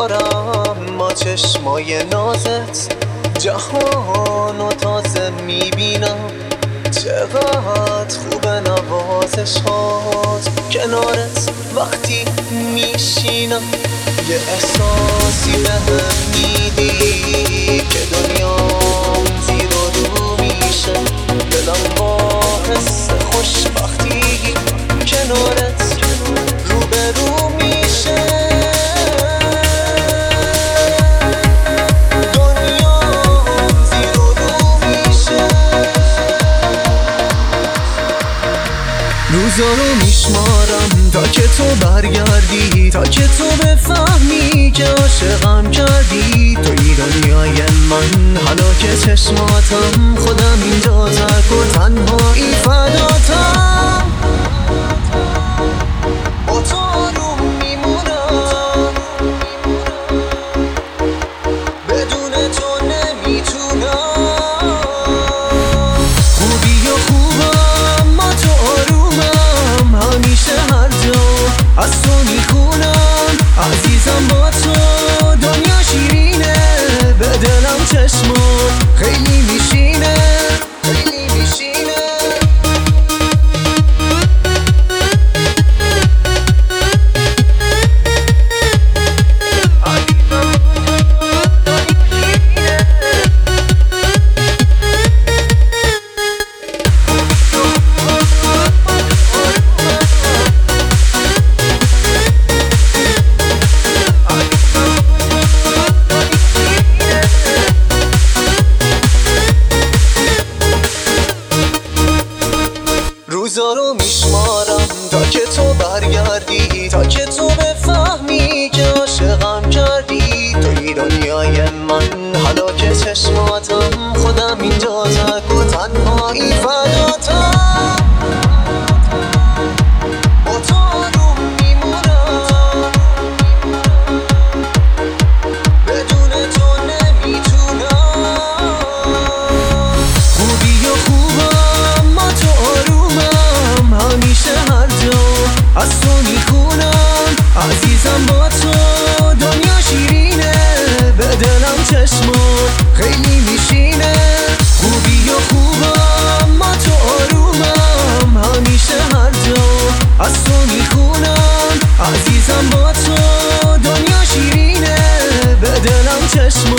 میخورم با چشمای نازت، جهانو تازه میبینم. چقدر خوبه نوازشات کنارت وقتی میشینم. یه احساسی بهم میدی که دنیام زیر و رو میشه. دلم با حس خوشبختی کنارت رو به رو میشه. روزا رو میشمارم تا که تو برگردی، تا که تو بفهمی که عاشقم کردی. توی دنیای من حالا که چشماتم، خودم اینجا ترک و تنهایی فداتم. با تو آروم میمونم، بدون تو نمیتونم. خوبی و خوبم با تو آرومم، همیشه هر جا از تو میخونم. عزیزم با تو دنیا شیرینه، به دلم چشمات خیلی میشینه، خیلی میشینه. روزا رو میشمارم تا که تو برگردی، تا که تو بفهمی که عاشقم کردی. توی دنیای من حالا که چشماتم، خودم اینجا تک و تنهایی فداتم. با تو آروم میمونم، بدون تو نمیتونم. خوبی و خوبم با تو آرومم، همیشه هر جا از تو میخونم. عزیزم با تو دنیا شیرینه، به دلم چشمات خیلی میشینه. خوبی و خوبم با تو آرومم، همیشه هر جا از تو میخونم. عزیزم با تو دنیا شیرینه، به دلم چشمات